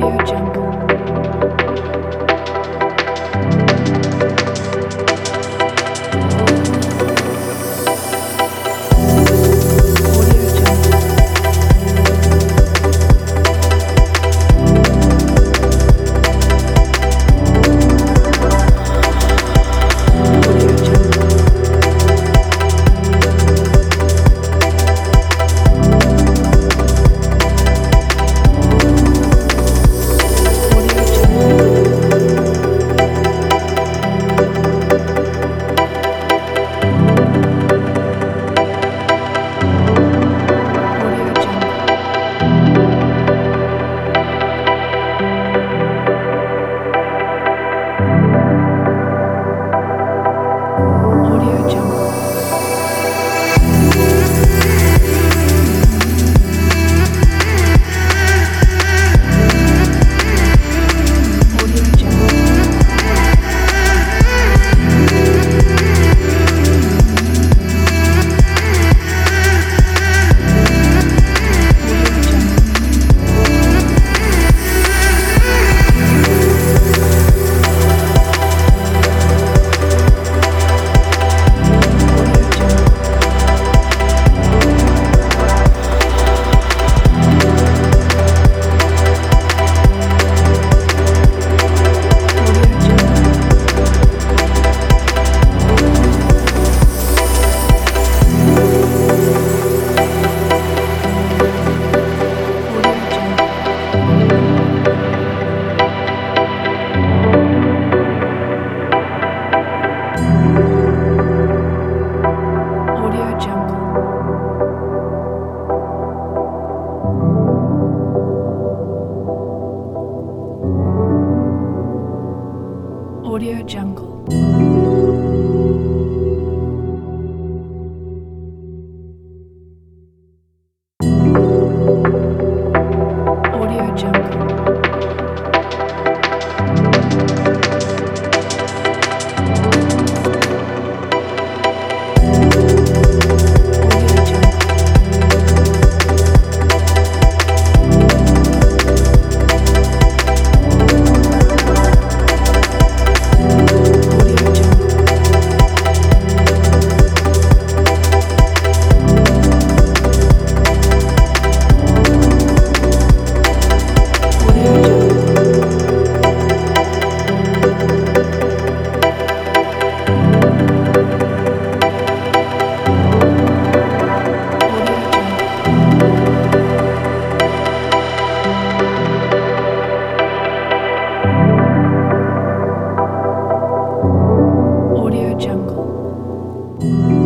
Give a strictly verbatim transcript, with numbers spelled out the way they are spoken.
Audio Jungle. Audio Jungle. Audio Jungle. Audio Jungle. Audio Jungle. Audio Jungle. Audio Jungle. Audio Jungle. Audio Jungle. Audio Jungle. Audio Jungle. Audio Jungle. Audio Jungle. Audio Jungle. Audio Jungle. Audio Jungle. Audio Jungle. Audio Jungle. Audio Jungle.